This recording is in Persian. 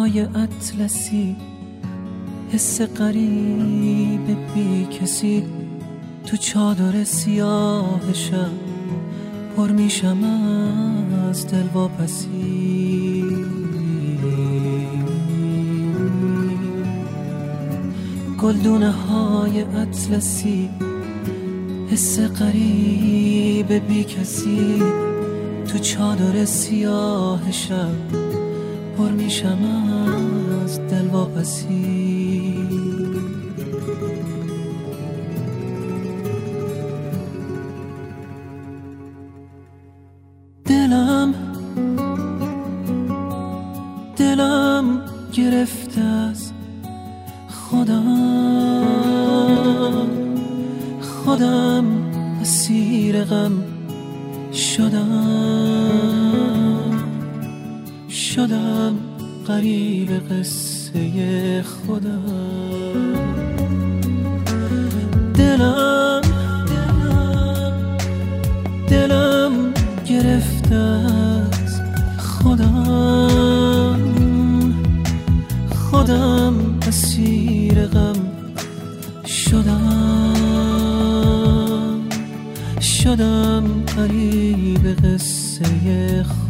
های اطلسی، حس غریب بی کسی، تو چادر سیاه شب پر میشم از دلواپسی. گلدونه های اطلسی، حس غریب بی کسی، تو چادر سیاه شب پر میشم از دلواپسی. دلم گرفته از خودم اسیر غم شدم غریب قصه خودم. دلم گرفته از خودم اسیر غم شدم غریب قصه خودم.